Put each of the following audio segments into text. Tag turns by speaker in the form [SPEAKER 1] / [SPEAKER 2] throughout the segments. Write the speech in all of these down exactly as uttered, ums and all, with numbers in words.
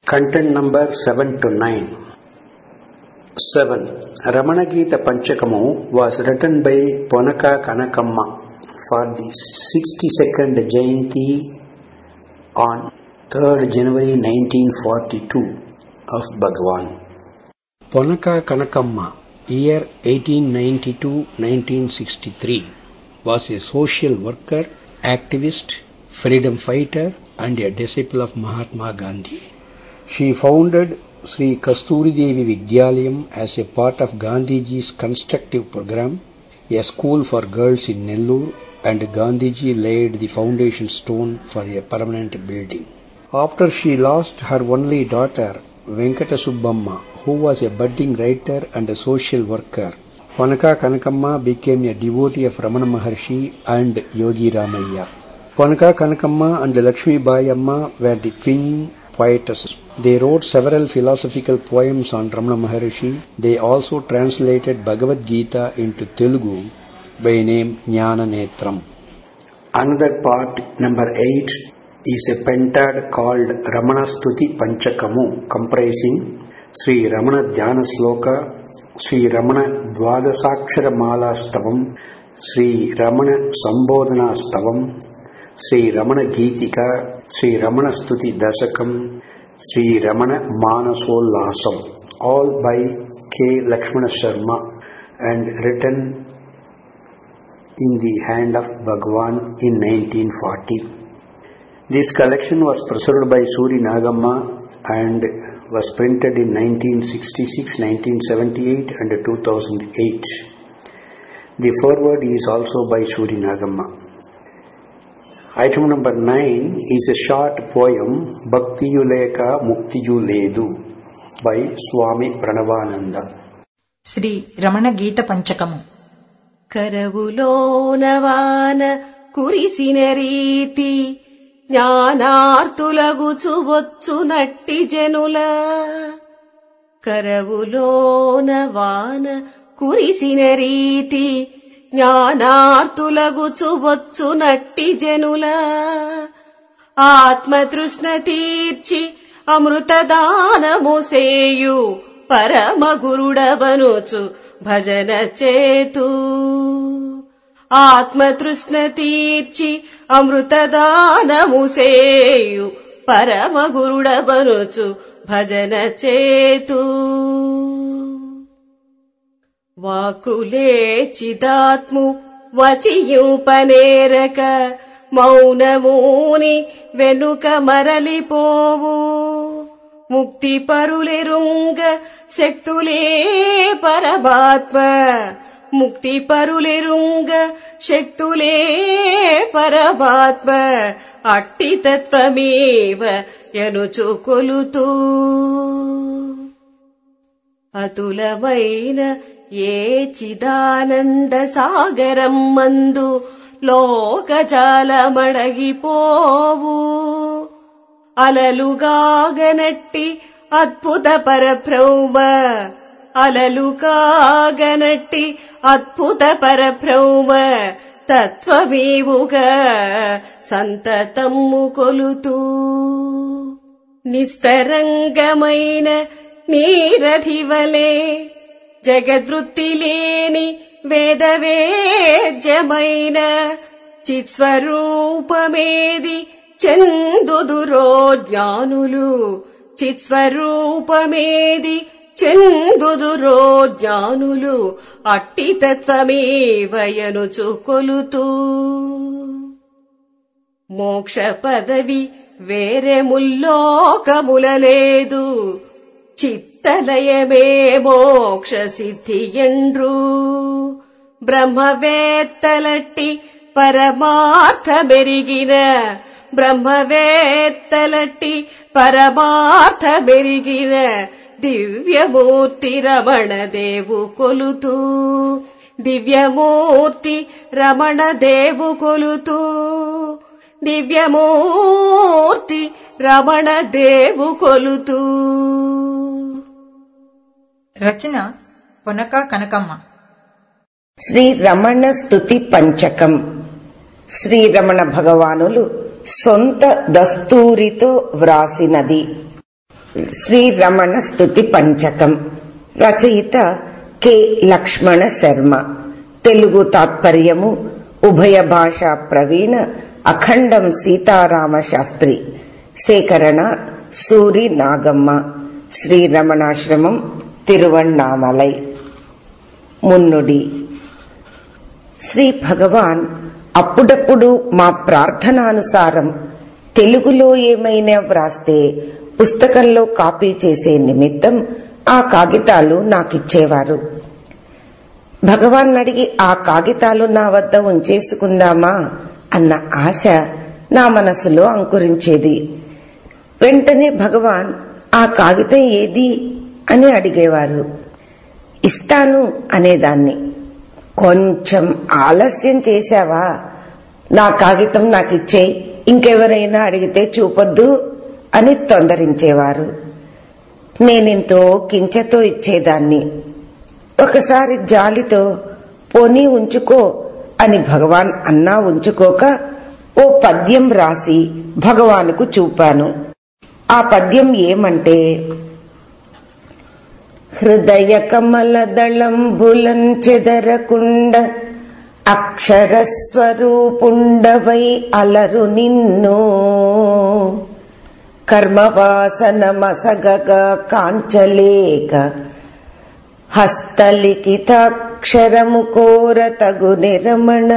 [SPEAKER 1] Content number seven to nine. seven. Ramana Gita Panchakamu was written by Ponaka Kanakamma for the sixty-second Jayanti on third January nineteen forty-two of Bhagavan. Ponaka Kanakamma, year eighteen ninety-two to nineteen sixty-three, was a social worker, activist, freedom fighter and a disciple of Mahatma Gandhi. She founded Sri Kasturi Devi Vidyalayam as a part of Gandhiji's constructive program, a school for girls in Nellore, and Gandhiji laid the foundation stone for a permanent building. After she lost her only daughter, Venkata Subbamma, who was a budding writer and a social worker, Ponaka Kanakamma became a devotee of Ramana Maharshi and Yogi Ramayya. Ponaka Kanakamma and Lakshmi Bai Amma were the twin poetesses. They wrote several philosophical poems on Ramana Maharshi. They also translated Bhagavad Gita into Telugu by name Jnana Netram. Another part, number eight, is a pentad called Ramana Stuti Panchakamu, comprising Sri Ramana Dhyana Sloka, Sri Ramana Dvadasakshara Mala Stavam, Sri Ramana Sambodhana Stavam, Sri Ramana Geetika, Sri Ramana Stuti Dasakam, Sri Ramana Manasollasam, all by K. Lakshmana Sharma and written in the hand of Bhagavan in nineteen forty. This collection was preserved by Suri Nagamma and was printed in nineteen sixty-six, nineteen seventy-eight and two thousand eight. The foreword is also by Suri Nagamma. Item number nine is a short poem, Bhaktiyuleka Muktiyuledu, by Swami Pranavananda.
[SPEAKER 2] Sri Ramana Gita Panchakamu.
[SPEAKER 3] కరవులోనవాన కురిసిన రీతి జ్ఞానార్తులగుచు వచ్చు నట్టి జనుల కరవులోనవాన కురిసిన రీతి జ్ఞానార్తులగుచు వచ్చు నట్టి జనుల ఆత్మతృష్ణ తీర్చి అమృతదానము సేయు పరమ గురుడవనుచు భజన చేతు ఆత్మతృష్ణ తీర్చి అమృతదానము సేయు పరమ గురుడవనుచు భజన చేతు వాకులే చిదాత్ము వచియుపనేరక మౌనమూని వెనుక మరలిపోవు ముక్తి పరులెరుంగ శక్తులే పరమాత్మ ముక్తి పరులెరుంగ శక్తులే పరమాత్మ అట్టి తత్వమేవ యనుచు కొలుతూ అతులమైన ఏ చిదానంద సాగరం మందు లోకజాలమడగిపోవు అలలుగాగనట్టి అద్భుత పరబ్రహ్మ అలలుగాగనట్టి అద్భుత పరబ్రహ్మ తత్వమేవుగా సంతతమ్ము కొలుతూ నిస్తరంగమైన నీరధివలే జగద్వృత్తి లేని వేదవేద్యమైన చిత్స్వరూపమేది చందుదురో జ్ఞానులు చిత్స్వరూపమేది చందుదురో జ్ఞానులు అట్టి తత్వమేవయనుచు కొలుతూ మోక్ష పదవి వేరే ముల్లోకముల లేదు చిత్తలయమే మోక్ష సిద్ధి ఎండ్రు బ్రహ్మవేత్తలట్టి పరమార్థ మెరిగిన బ్రహ్మవేత్తలట్టి పరమార్థ మెరిగిన దివ్యమూర్తి రమణ దేవు కొలుతూ దివ్యమూర్తి రమణ దేవు కొలుతూ దివ్యమూర్తి రమణ దేవు కొలుతూ.
[SPEAKER 2] రచన పొనక కనకమ్మ.
[SPEAKER 4] శ్రీ రమణ స్తుతి పంచకం. శ్రీ రమణ భగవానులు సొంత దస్తూరితో వ్రాసినది. శ్రీ రమణ స్తుతి పంచకం. రచయిత కె లక్ష్మణ శర్మ. తెలుగు తాత్పర్యము ఉభయ భాషా ప్రవీణ అఖండం సీతారామ శాస్త్రి. సేకరణ సూరి నాగమ్మ. శ్రీ రమణాశ్రమం, తిరువణ్ణామలై. మున్నుడి. శ్రీ భగవాన్ అప్పుడప్పుడు మా ప్రార్థనానుసారం తెలుగులో ఏమైనా వ్రాస్తే పుస్తకంలో కాపీ చేసే నిమిత్తం ఆ కాగితాలు నాకిచ్చేవారు. భగవాన్ అడిగి ఆ కాగితాలు నా వద్ద ఉంచేసుకుందామా అన్న ఆశ నా మనసులో అంకురించేది. వెంటనే భగవాన్ ఆ కాగితం ఏది అని అడిగేవారు. ఇస్తాను అనేదాన్ని. కొంచెం ఆలస్యం చేశావా, నా కాగితం నాకిచ్చేయి, ఇంకెవరైనా అడిగితే చూపొద్దు అని తొందరించేవారు. నేనెంతో కించతో ఇచ్చేదాన్ని. ఒకసారి జాలితో పోనీ ఉంచుకో అని భగవాన్ అన్నా ఉంచుకోక ఓ పద్యం రాసి భగవానుకు చూపాను. ఆ పద్యం ఏమంటే, హృదయ కమల దళంబులం చెదరకుండ అక్షరస్వరూపుండవై అలరు నిన్ను కర్మవాసన మసగగా కాంచలేక హస్తలిఖితాక్షరము కోర తగుని రమణ.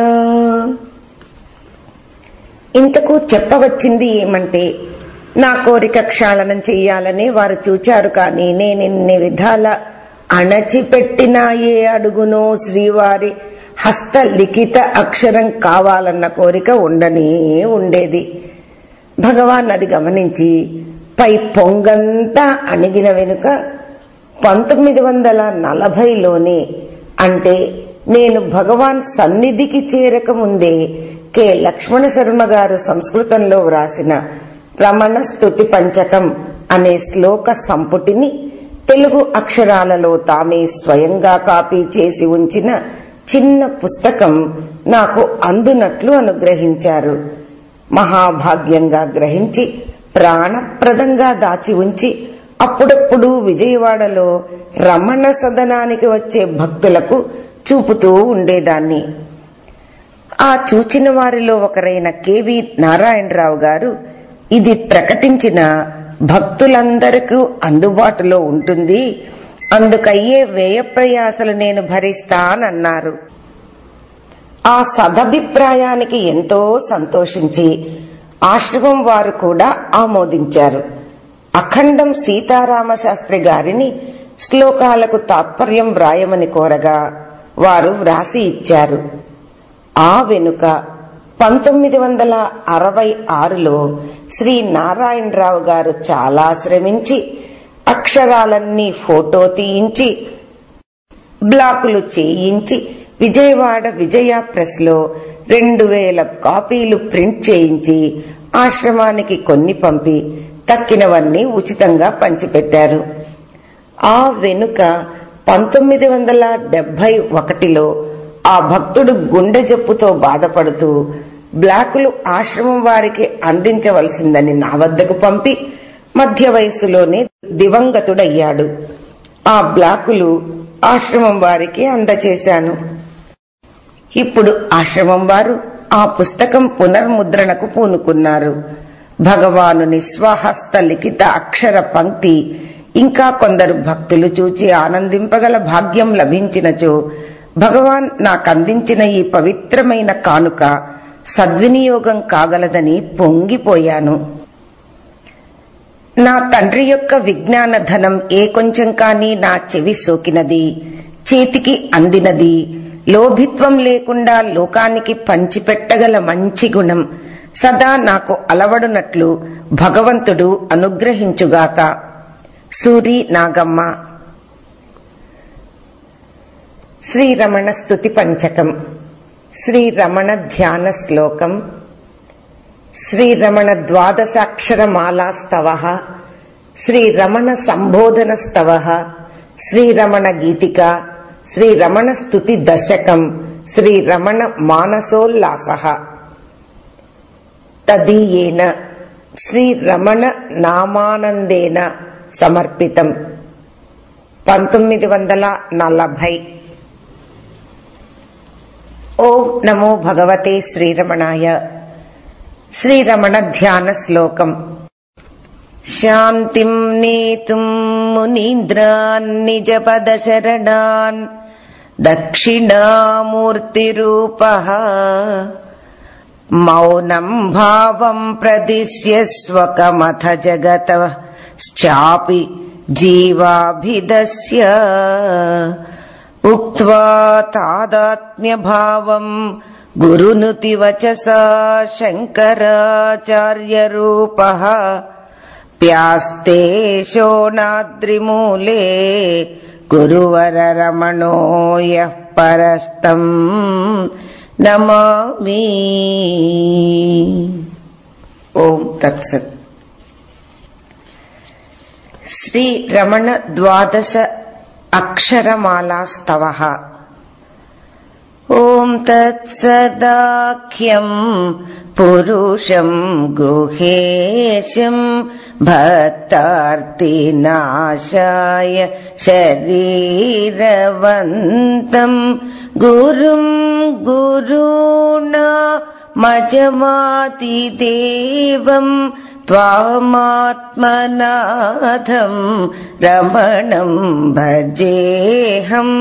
[SPEAKER 4] ఇంతకు చెప్పవచ్చింది ఏమంటే, నా కోరిక క్షాళనం చెయ్యాలని వారు చూచారు, కానీ నేనిన్ని విధాల అణచిపెట్టినా ఏ అడుగునో శ్రీవారి హస్త లిఖిత అక్షరం కావాలన్న కోరిక ఉండనే ఉండేది. భగవాన్ అది గమనించి పై పొంగంతా అణిగిన వెనుక పంతొమ్మిది వందల నలభైలోనే, అంటే నేను భగవాన్ సన్నిధికి చేరక ముందే, కె లక్ష్మణ శర్మ గారు సంస్కృతంలో వ్రాసిన రమణ స్తుతి పంచకం అనే శ్లోక సంపుటిని తెలుగు అక్షరాలలో తామే స్వయంగా కాపీ చేసి ఉంచిన చిన్న పుస్తకం నాకు అందునట్లు అనుగ్రహించారు. మహాభాగ్యంగా గ్రహించి ప్రాణప్రదంగా దాచి ఉంచి అప్పుడప్పుడు విజయవాడలో రమణ సదనానికి వచ్చే భక్తులకు చూపుతూ ఉండేదాన్ని. ఆ చూచిన వారిలో ఒకరైన కెవి నారాయణరావు గారు, ఇది ప్రకటించిన భక్తులందరికీ అందుబాటులో ఉంటుంది, అందుకయ్యే వ్యయ ప్రయాసలు నేను భరిస్తానన్నారు. ఆ సదభిప్రాయానికి ఎంతో సంతోషించి ఆశ్రమం వారు కూడా ఆమోదించారు. అఖండం సీతారామ శాస్త్రి గారిని శ్లోకాలకు తాత్పర్యం వ్రాయమని కోరగా వారు వ్రాసి ఇచ్చారు. ఆ వెనుక పంతొమ్మిది వందల అరవై ఆరులో శ్రీ నారాయణరావు గారు చాలా శ్రమించి అక్షరాలన్నీ ఫోటో తీయించి బ్లాకులు చేయించి విజయవాడ విజయ ప్రెస్ లో రెండు వేల కాపీలు ప్రింట్ చేయించి ఆశ్రమానికి కొన్ని పంపి తక్కినవన్నీ ఉచితంగా పంచిపెట్టారు. ఆ వెనుక పంతొమ్మిది వందల డెబ్బై ఒకటిలో ఆ భక్తుడు గుండె జబ్బుతో బాధపడుతూ బ్లాకులు ఆశ్రమం వారికి అందించవలసిందని నా వద్దకు పంపి మధ్య వయసులోనే దివంగతుడయ్యాడు. ఆ బ్లాకులు ఆశ్రమం వారికి అందచేశాను. ఇప్పుడు ఆశ్రమం వారు ఆ పుస్తకం పునర్ముద్రణకు పూనుకున్నారు. భగవానుని స్వహస్త లిఖిత అక్షర పంక్తి ఇంకా కొందరు భక్తులు చూచి ఆనందింపగల భాగ్యం లభించినచో భగవాన్ నాకందించిన ఈ పవిత్రమైన కానుక సద్వినియోగం కాగలదని పొంగిపోయాను. నా తండ్రి యొక్క విజ్ఞాన ధనం ఏ కొంచెం కానీ నా చెవి సోకినది, చేతికి అందినది, లోభిత్వం లేకుండా లోకానికి పంచిపెట్టగల మంచి గుణం సదా నాకు అలవడునట్లు భగవంతుడు అనుగ్రహించుగాక. సూరి నాగమ్మ. శ్రీరమణ స్తుతి పంచకం. శ్రీరమణ ధ్యాన శ్లోకం. శ్రీరమణ ద్వాదశాక్షర మాలాస్తవ, శ్రీరమణ సంబోధన స్తవ, శ్రీరమణ గీతిక, శ్రీరమణ స్తుతి దశకం, శ్రీరమణ మానసోల్లాస. తదీయేన శ్రీరమణ నామానందేన సమర్పితం. పంతొమ్మిది వందల నలభై. ఓం నమో భగవతే శ్రీరమణాయ. శ్రీరమణ ధ్యాన శ్లోకం. శాంతిం నేతుం మునీంద్రాన్ నిజ పద శరణాన్ దక్షిణామూర్తిరూపః మౌనం భావం ప్రదిశ్య స్వకమథ జగతః చాపి జీవాభిదస్య ఉక్త్వా తాదాత్మ్య భావం గురునుతి వచసా శంకరాచార్య రూపః ప్యాస్తే శోణాద్రిమూలే గురువర రమణో యః పరస్తం నమామి. ఓం తత్సత్. శ్రీ రమణ ద్వాదశ అక్షరమాలాస్తవః. ఓం తత్సదాఖ్యం పురుషం గుహేశం భక్తార్తినాశాయ శరీరవంతం గురుం గురుణా మజమాతిదేవం త్వామాత్మనాథం రమణం భజేహం.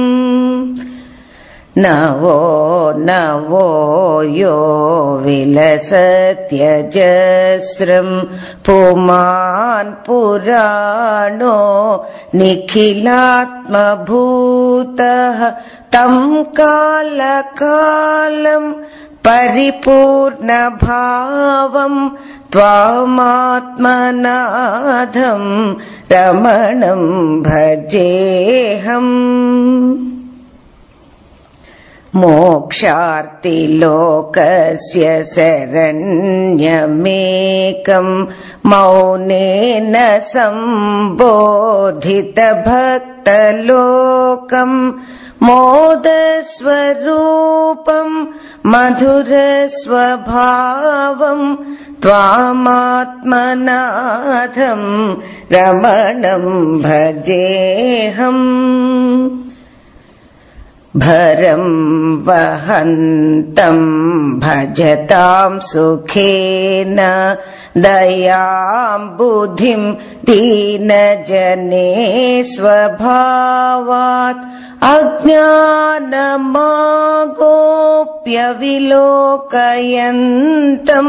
[SPEAKER 4] నవో నవో యో విలసత్యజస్రం పుమాన్ పురాణో నిఖిలాత్మభూతః తం కాలకాలం పరిపూర్ణభావం త్వామాత్మనాథం రమణం భజేహం. మోక్షార్తిలోకస్య శరణ్యమేకం మౌనేన సంబోధిత భక్తలోకం మోదస్వరూపం మధురస్వభావం త్వామాత్మనాథం రమణం భజేహం. భరం వహంతం భజతాం సుఖేన దయాం బుద్ధిం దీనజనే స్వభావాత్ అజ్ఞానమాగోప్య విలోకయంతం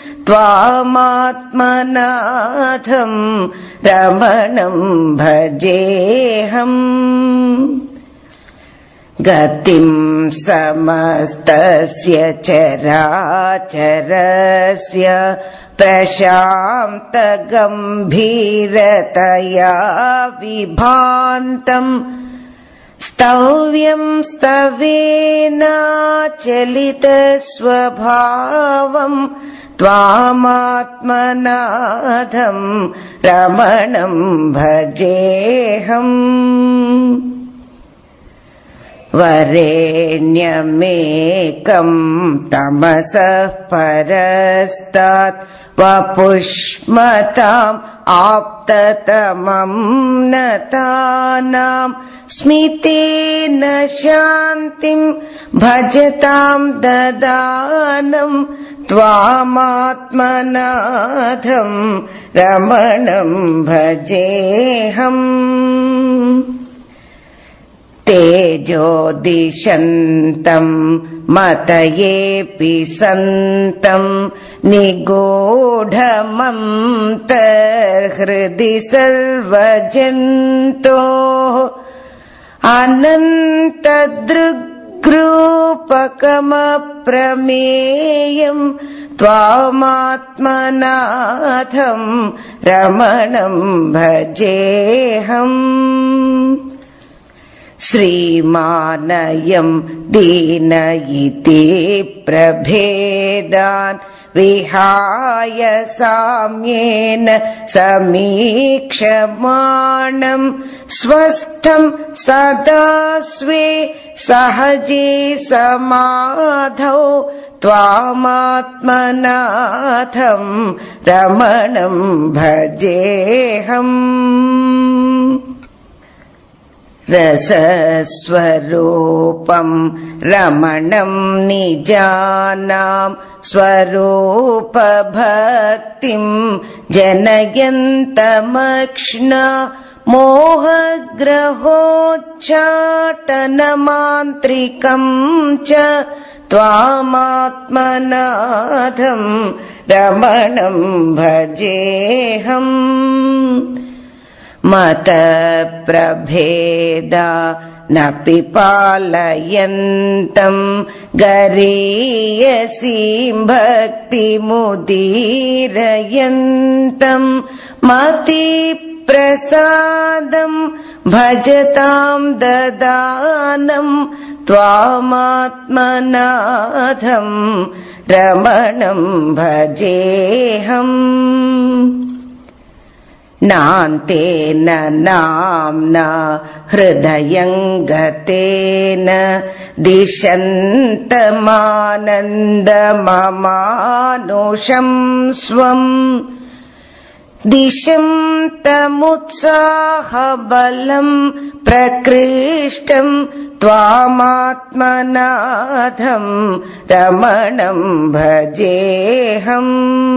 [SPEAKER 4] త్వామాత్మనాథం రమణం భజేహం. గతిం సమస్తస్య చరాచరస్య ప్రశాంత గంభీరతయా విభాంతం స్తవ్యం స్తవేనాచలిత స్వభావం త్వామాత్మనాథం రమణం భజేహం. వరేణ్యమేకం తమసః పరస్తాత్ వపుష్మతాం ఆప్తతమం నతానాం స్మితేన శాంతిం భజతాం దదానం త్వామాత్మనాథం రమణం భజేహం. తేజోదిశంతం మతయేపి సంతం నిగూఢమంతర్హృది సర్వజంతోః అనంతదృగ్రూపకమప్రమేయం త్వామాత్మనాథం రమణం భజేహం. శ్రీమానయం దీనయితి ప్రభేదాన్ విహాయ సామ్యేన సమీక్షమాణం స్వస్థం సదా స్వే సహజే సమాధౌ त्वामात्मनाथं रमणं भजेऽहम् रसस्वरूपं रमणं निजानां स्वरूपभक्तिं जनयन्तमक्ष्णा मोहग्रहोच्चाटनमान्त्रिकं च त्वामात्मनाथं रमणं भजेऽहम् मतप्रभेदा नपि पालयन्तं गरीयसीं भक्तिमुदीरयन्तं मतिप्रसादं भजतां ददानं त्वामात्मनाथं रमणं भजेऽहम् नान्तेन नाम्ना हृदयङ्गतेन दिशन्तमानन्दममानुषं स्वम् दिशन्तमुत्साहबलं प्रकृष्टं त्वामात्मनाथं रमणं भजेऽहम्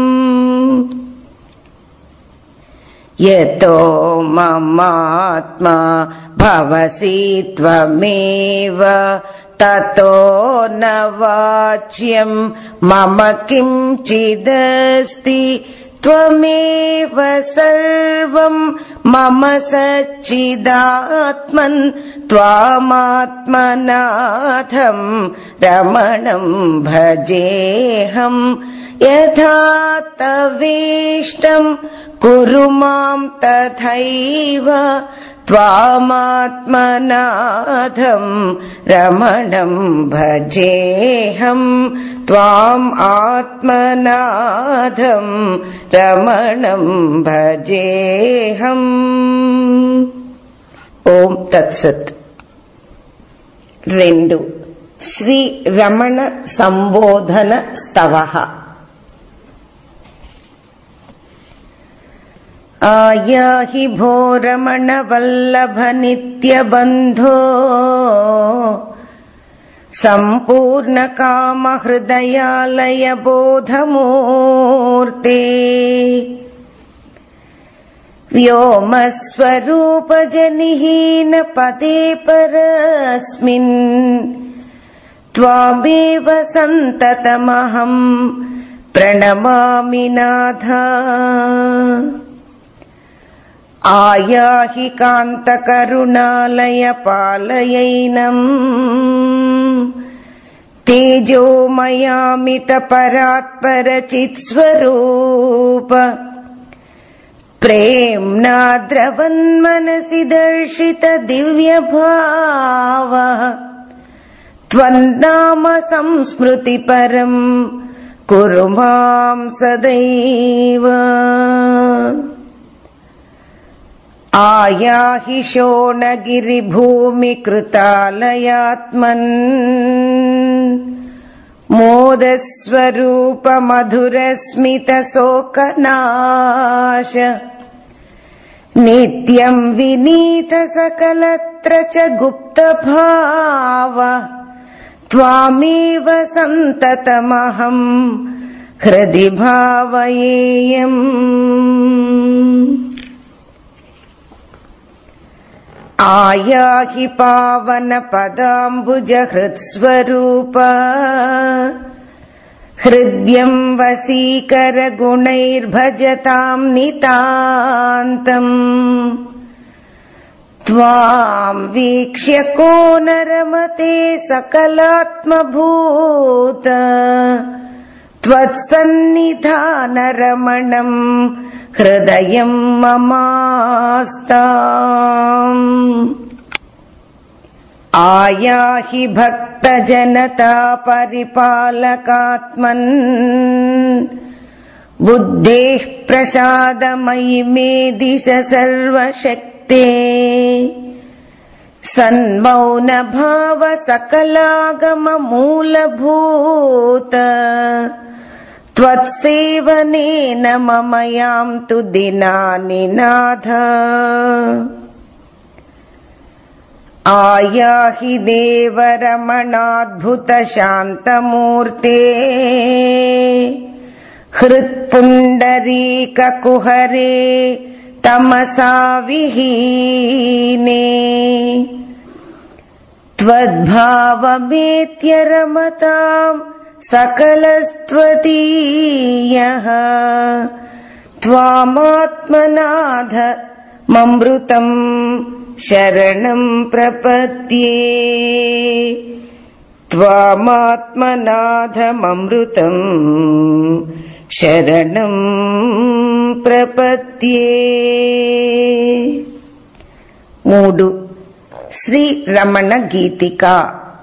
[SPEAKER 4] यतो ममात्मा भवसि त्वमेव ततो न वाच्यं मम किञ्चिदस्ति त्वमेव सर्वं मम सच्चिदात्मन् त्वामात्मनाथं रमणं भजेऽहम् यथा तवेष्टं कुरु मां तथैव त्वामात्मनाथं रमणं भजेऽहम् त्वाम् आत्मनाथं रमणं भजेऽहम्। ఓం తత్సత్. రెండు శ్రీ రమణ సంబోధన స్తవః. ఆయాహి భో రమణ వల్లభ నిత్య బంధో సంపూర్ణ కామ హృదయాలయ బోధమూర్తే వ్యోమస్వరూప జనిహీన పదే పరస్మిన్ త్వామేవ సంతతమహం ప్రణమామి నాథ. ఆయాహి కాంత కరుణాలయ పాలయైనం తేజోమయామిత పరాత్పర చిత్స్వరూప ప్రేమ్నా ద్రవన్మనసి దర్శిత దివ్య భావ త్వన్నామ సంస్మృతి పరం కురు మాం సదైవ. ఆయాహి శోణగిరి భూమి కృతాలయాత్మన్ మోదస్వరూప మధురస్మిత శోకనాశ నిత్యం వినీత సకలత్ర చ గుప్త భావ త్వామేవ సంతతమహం హృది భావయేయం. ఆయాహి పావన పదాంబుజ హృత్స్వరూప హృద్యం వశీకర గుణైర్భజతాం నితాంతం త్వాం వీక్ష్య కో న రమతే సకలాత్మభూత త్వత్సన్నిధాన రమణం హృదయం మమాస్తాం. ఆయాహి భక్త జనతా పరిపాలకాత్మన్ బుద్ధేః ప్రసాదమయి మే దిశ సర్వశక్తే सन्मौन भाव सकलागम मूलभूत त्वत्सेवनेन मम यान्तु दिनानि नाथ। आयाहि देव रमणाद्भुत शान्तमूर्ते हृत्पुण्डरीक कुहरे तमसा विहीने त्वद्भावमेत्य रमताम् सकलस्त्वदीयः त्वामात्मनाथ ममृतम् शरणम् प्रपद्ये त्वामात्मनाथ ममृतम् शरणम् प्रपद्ये। मूडु श्री रमण गीतिका।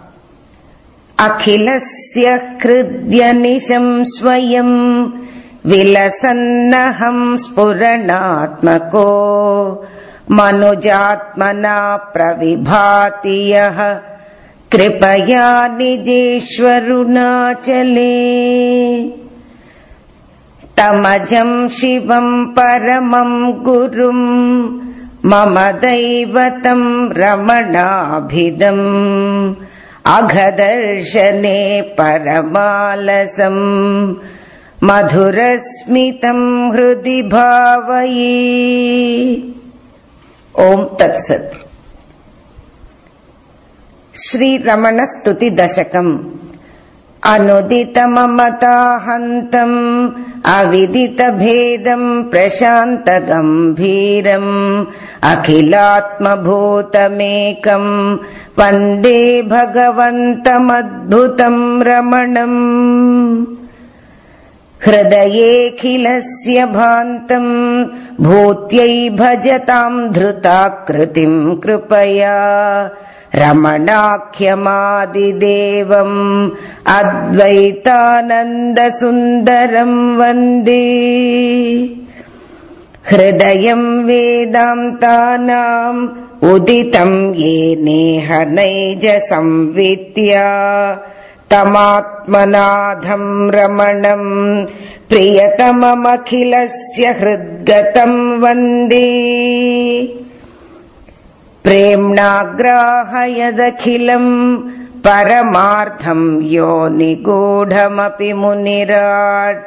[SPEAKER 4] अखिलस्य हृद्यनिशं स्वयं विलसन्नहं स्फुरणात्मको मनुजात्मना प्रविभाति यः कृपया निजेष्वरुणाचले। तमजं शिवं परमं गुरुं मम दैवतं रमणाभिदम् अघदर्शने परमालसं मधुरस्मितं हृदि भावये। ओम तत्सत्। श्री रमण स्तुति दशकम्। अनुदित ममताहन्तम् अविदित भेदम् प्रशान्त गम्भीरम् अखिलात्मभूतमेकम् वन्दे भगवन्तमद्भुतम् रमणम्। हृदयेऽखिलस्य भान्तम् भूत्यै भजताम् धृताकृतिम् कृपया रमणाख्यमादिदेवम् अद्वैतानन्दसुन्दरम् वन्दे। हृदयम् वेदान्तानाम् उदितम् येनेह नैज संविद्या तमात्मनाथम् रमणम् प्रियतममखिलस्य हृद्गतम् वन्दे। प्रेम्णाग्राहयदखिलम् परमार्थम् यो निगूढमपि मुनिराट्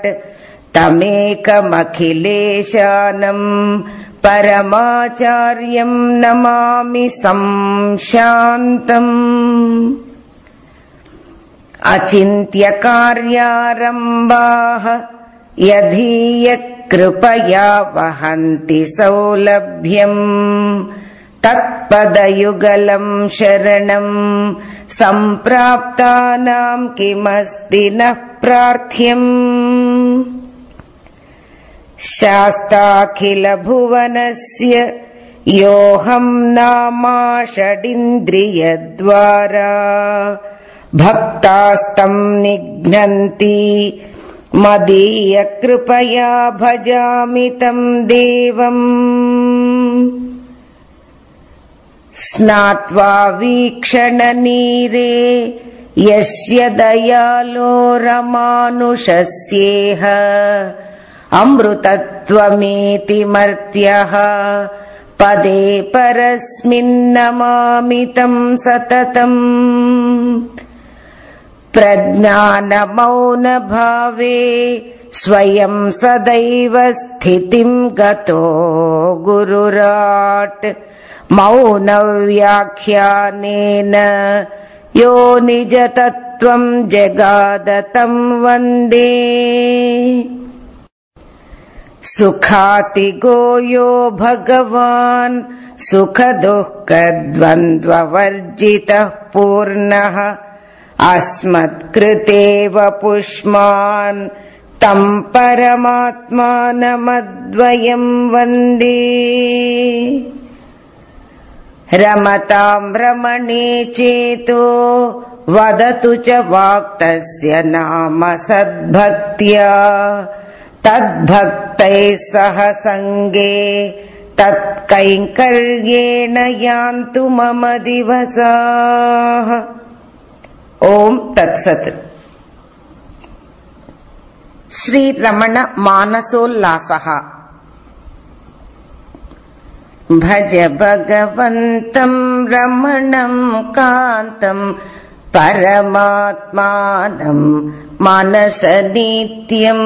[SPEAKER 4] तमेकमखिलेशानम् परमाचार्यम् नमामि संशान्तम्। अचिन्त्य कार्यारम्भाः यदीय कृपया वहन्ति सौलभ्यम् तत्पदयुगलम् शरणम् सम्प्राप्तानाम् किमस्ति नः प्रार्थ्यम्। शास्ताखिलभुवनस्य योऽहम् नामा षडिन्द्रियद्वारा भक्तास्तम् निघ्नन्ति मदीय कृपया भजामि तम् देवम्। स्नात्वा वीक्षणनीरे यस्य दयालो रमानुषस्येह अमृतत्वमेति मर्त्यः पदे परस्मिन्नमामि तम् सततम्। प्रज्ञानमौन भावे स्वयं सदैव स्थितिम् गतो गुरुराट् मौनव्याख्यानेन यो निजतत्त्वम् जगादतम् वन्दे। सुखातिगो यो भगवान् सुखदुःखद्वन्द्ववर्जितः पूर्णः अस्मत्कृतेव पुष्मान् तम् परमात्मानमद्वयम् वन्दे। रमताम् रमणे चेतो वदतु च वाक्तस्य नाम सद्भक्त्या तद्भक्तैः सह सङ्गे తత్కైంకర్యేణ యాంతు మమ దివసాః. ఓం తత్సత్. శ్రీ రమణ మానసోల్లాసః. భజ భగవంతం రమణం కాంతం పరమాత్మానం మనస నిత్యం.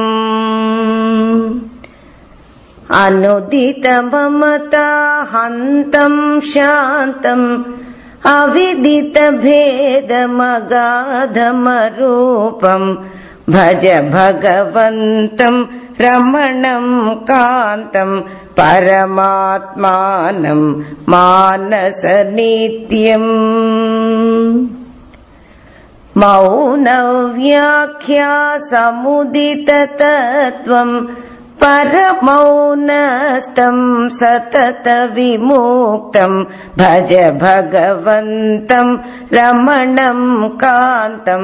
[SPEAKER 4] అనుదిత మమతా హంతం శాంతం అవిదిత భేదమగాధమరూపం. భజ భగవంతం రమణం కాంతం పరమాత్మానం మానస నిత్యం. మౌన వ్యాఖ్యా సముదిత తత్వం పరమౌనస్థం సతత విముక్తం. భజ భగవంతం రమణం కాంతం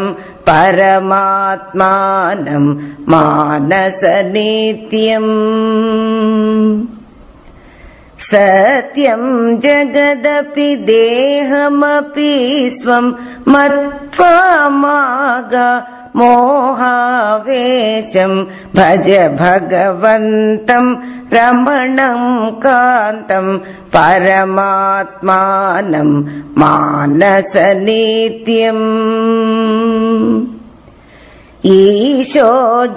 [SPEAKER 4] పరమాత్మానం మానస నిత్యం. సత్యం జగదపి దేహమపి స్వం మత్వా మాగా మోహావేశం. భజ భగవంతం రమణం కాంతం పరమాత్మానం మానస నిత్యం. ఈశో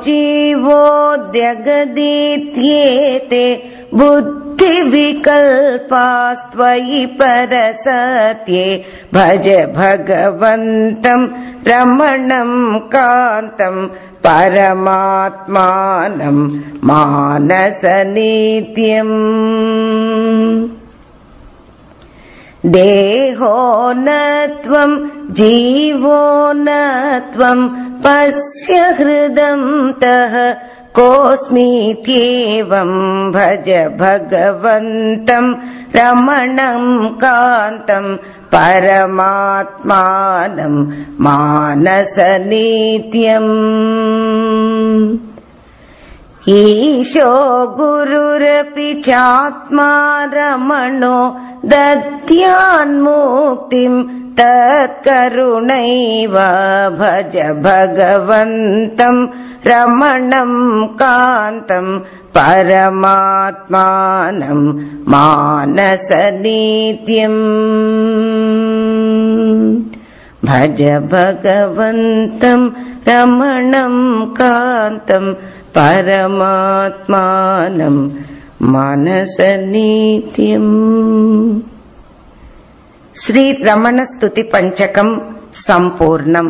[SPEAKER 4] జీవోద్యగదీత్యేతే బుద్ధి వికల్పాస్త్వయి పరసత్యే. భజ భగవంతం రమణం కాంతం పరమాత్మానం మానస నిత్యం. దేహో నత్వం జీవో నత్వం పశ్య హృదంతః కోస్మీత్యేవం. భజ భగవంతం రమణం కాంతం పరమాత్మానం మానస నిత్యం. ఈశో గురురపి చాత్మా రమణో దద్యాన్ముక్తిం తత్కరుణైవ. భజ భగవంతం రమణం కాంతం పరమాత్మానం మానస నిత్యం. భజ భగవంతం రమణం కాంతం పరమాత్మానం మనస నిత్యం. శ్రీ రమణ స్తుతి పంచకం సంపూర్ణం.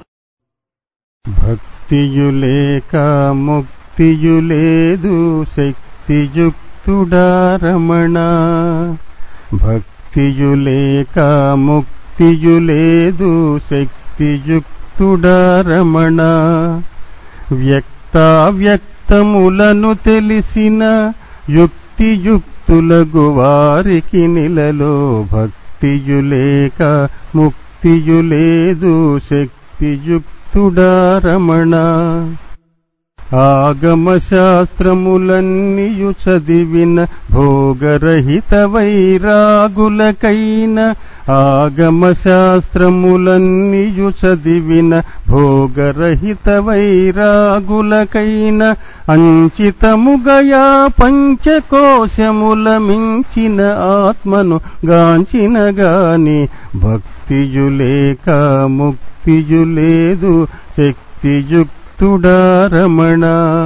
[SPEAKER 5] భక్తియులేక ముక్తియులేదు శక్తియుక్తుడా రమణ. భక్తియులేక ముక్తియులేదు శక్తియుక్తుడా రమణ. వ్యక్తావ్యక్తములను తెలిసిన యుక్తియుక్తులగు వారికి నిలలో భక్తియులేక ముక్తియులేదు శక్తియుక్తుడా రమణ. ఆగమ శాస్త్రములన్నీయు చదివిన భోగరహిత వైరాగులకైన. ఆగమ శాస్త్రములన్నీయు చదివిన భోగరహిత వైరాగులకైన. అంచితముగయా పంచకోశముల మించిన ఆత్మను గాంచిన గాని భక్తియులేక ముక్తియులేదు శక్తియుక్తుడా రమణ.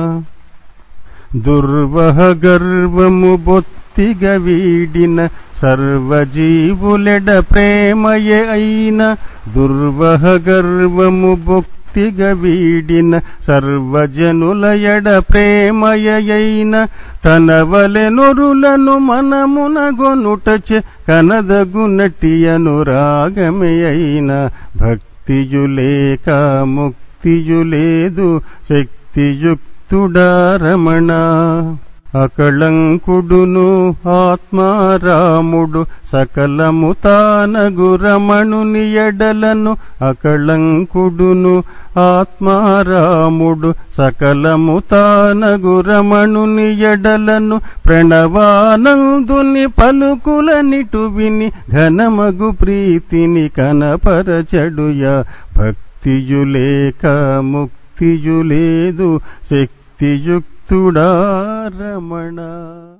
[SPEAKER 5] దుర్వహ గర్వము బొత్తిగ వీడిన సర్వజీవులెడ ప్రేమయే అయిన. దుర్వహ గర్వము భక్తిగ వీడిన సర్వజనుల ఎడ ప్రేమయైన. తనవలె నొరులను మనమున గొనుటచే కనదగునటి అనురాగమే అయిన. భక్తియులేక ముక్తియులేదు శక్తియుక్తుడా రమణ. అకళంకుడును ఆత్మారాముడు సకలము తానగు రమణుని ఎడలను అకళంకుడును ఆత్మారాముడు సకలము తానగు రమణుని ఎడలను ప్రణవానందుని పలుకులనిటు విని ఘనమగు ప్రీతిని కనపరచడుయా భక్తియులేక ముక్తియులేదు శక్తియుక్తుడా రమణ.